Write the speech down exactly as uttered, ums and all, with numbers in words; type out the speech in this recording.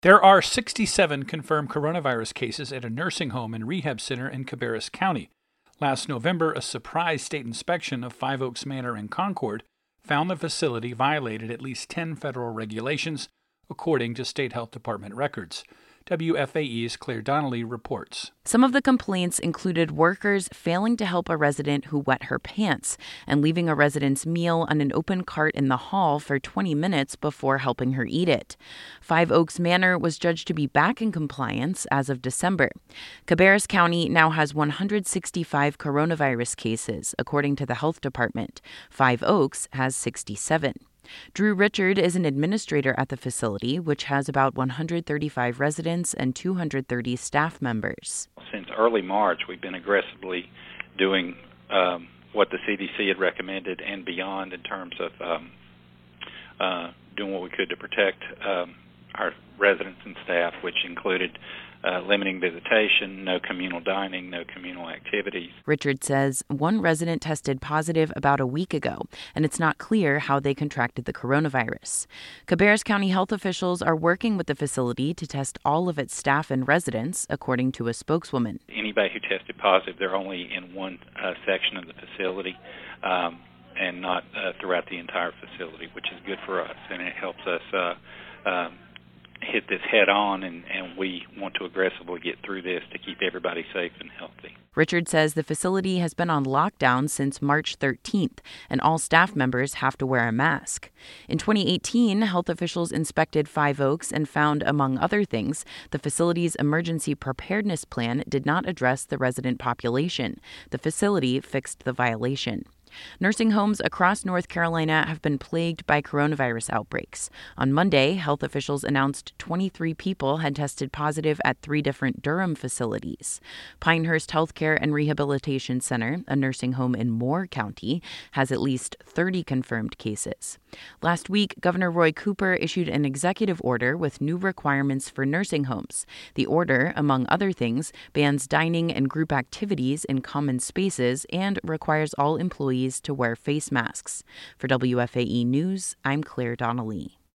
There are sixty-seven confirmed coronavirus cases at a nursing home and rehab center in Cabarrus County. Last November, a surprise state inspection of Five Oaks Manor in Concord found the facility violated at least ten federal regulations, according to State Health Department records. W F A E's Claire Donnelly reports. Some of the complaints included workers failing to help a resident who wet her pants and leaving a resident's meal on an open cart in the hall for twenty minutes before helping her eat it. Five Oaks Manor was judged to be back in compliance as of December. Cabarrus County now has one hundred sixty-five coronavirus cases, according to the health department. Five Oaks has sixty-seven. Drew Richard is an administrator at the facility, which has about one hundred thirty-five residents and two hundred thirty staff members. Since early March, we've been aggressively doing um, what the C D C had recommended and beyond in terms of um, uh, doing what we could to protect um, our residents and staff, which included uh, limiting visitation, no communal dining, no communal activities. Richard says one resident tested positive about a week ago, and it's not clear how they contracted the coronavirus. Cabarrus County health officials are working with the facility to test all of its staff and residents, according to a spokeswoman. Anybody who tested positive, they're only in one uh, section of the facility um, and not uh, throughout the entire facility, which is good for us, and it helps us uh, um, hit this head on, and, and we want to aggressively get through this to keep everybody safe and healthy. Richard says the facility has been on lockdown since March thirteenth, and all staff members have to wear a mask. In twenty eighteen, health officials inspected Five Oaks and found, among other things, the facility's emergency preparedness plan did not address the resident population. The facility fixed the violation. Nursing homes across North Carolina have been plagued by coronavirus outbreaks. On Monday, health officials announced twenty-three people had tested positive at three different Durham facilities. Pinehurst Healthcare and Rehabilitation Center, a nursing home in Moore County, has at least thirty confirmed cases. Last week, Governor Roy Cooper issued an executive order with new requirements for nursing homes. The order, among other things, bans dining and group activities in common spaces and requires all employees to wear face masks. For W F A E News, I'm Claire Donnelly.